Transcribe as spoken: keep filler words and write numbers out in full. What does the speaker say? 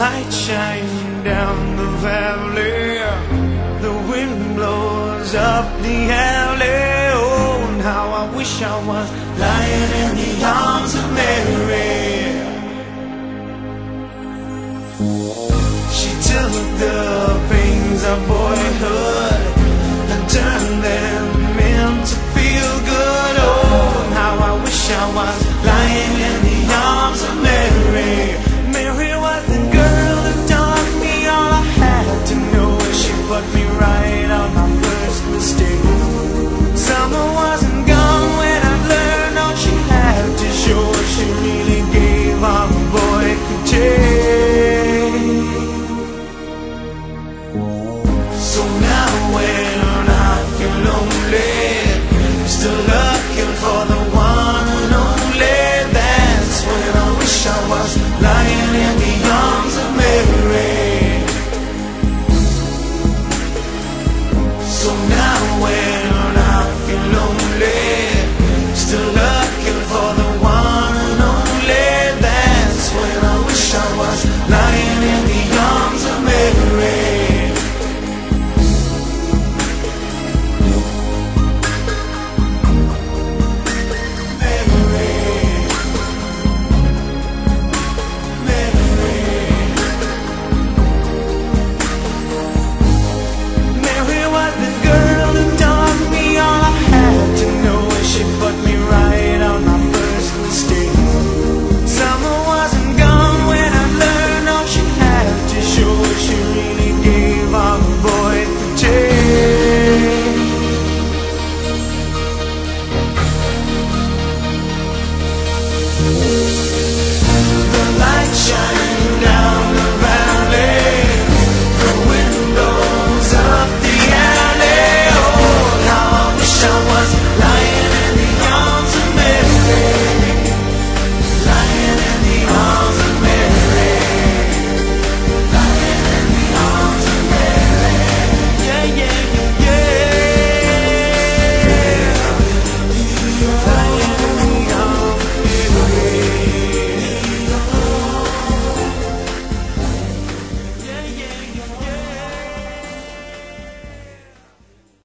light shining down the valley. The wind blows up the alley. Oh, and how I wish I was lying in the arms of Mary. She took the pains of boyhood and turned them